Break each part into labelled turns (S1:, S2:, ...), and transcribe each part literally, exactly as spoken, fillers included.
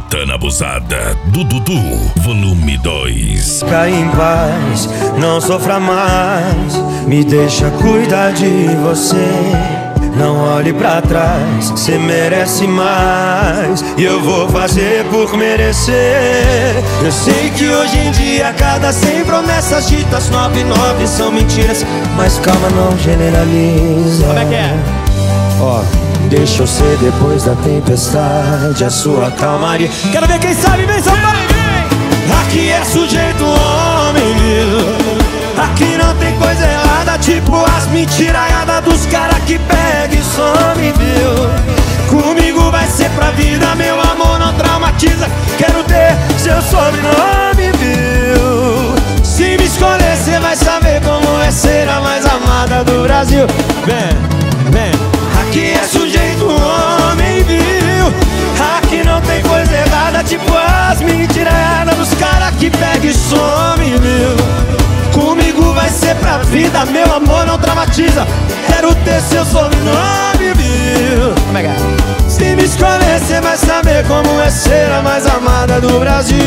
S1: Montana Abusada do Dudu, volume dois.
S2: Fica em paz, não sofra mais, me deixa cuidar de você. Não olhe pra trás, cê merece mais, e eu vou fazer por merecer. Eu sei que hoje em dia cada cem promessas ditas, nove nove são mentiras, mas calma, não generaliza.
S3: Como é que é?
S2: Ó, deixa eu ser depois da tempestade a sua calmaria.
S3: Quero ver quem sabe, vem São Paulo.
S2: Aqui é sujeito homem, viu? Aqui não tem coisa errada, tipo as mentiraiadas dos caras que pega e some, viu? Comigo vai ser pra vida, meu amor não traumatiza. Quero ter seu sobrenome, viu? Se me escolher, cê vai saber como é ser a mais amada do Brasil.
S3: Vem, vem.
S2: Aqui é sujeito homem, viu? Aqui não tem coisa errada, tipo as mentiraiadas dos caras que pega e some, viu? Comigo vai ser pra vida, meu amor não traumatiza. Quero ter seu sobrenome, viu?
S3: Como é que é?
S2: Se me escolher, cê vai saber como é ser a mais amada do Brasil.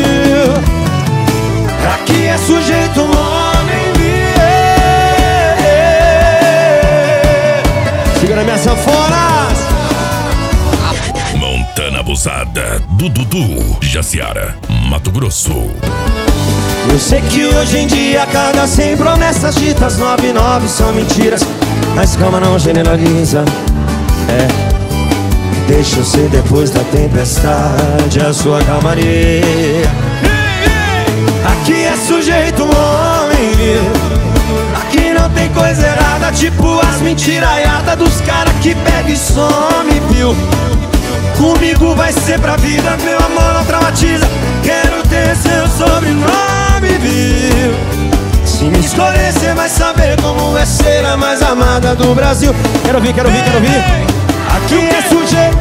S2: Aqui é sujeito homem, viu?
S3: Segura minha sanfona.
S1: Montana Abusada do Dudu, Jaciara, Mato Grosso.
S2: Eu sei que hoje em dia cada cem promessas ditas, nove nove são mentiras, mas calma, não generaliza. É, deixa eu ser depois da tempestade a sua calmaria. Aqui é sujeito homem, aqui não tem coisa errada, tipo as mentiraiadas dos caras que pega e some, viu? Comigo vai ser pra vida, meu amor não traumatiza. Quero ter seu sobrenome, viu? Se me escolher, cê vai saber como é ser a mais amada do Brasil.
S3: Quero ouvir, quero ouvir, quero ouvir.
S2: Aqui é sujeito,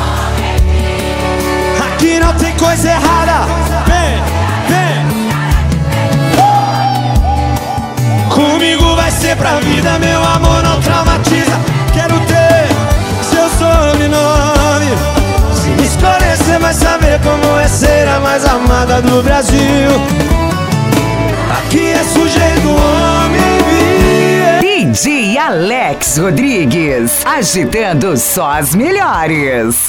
S2: aqui não tem coisa errada.
S3: Vem, vem.
S2: Comigo vai ser pra vida, meu amor não traumatiza. Quero ter seu sobrenome. Se me escolher, cê vai saber como é ser a mais amada do Brasil. Aqui é sujeito homem,
S4: D J Alex Rodrigues, agitando só as melhores.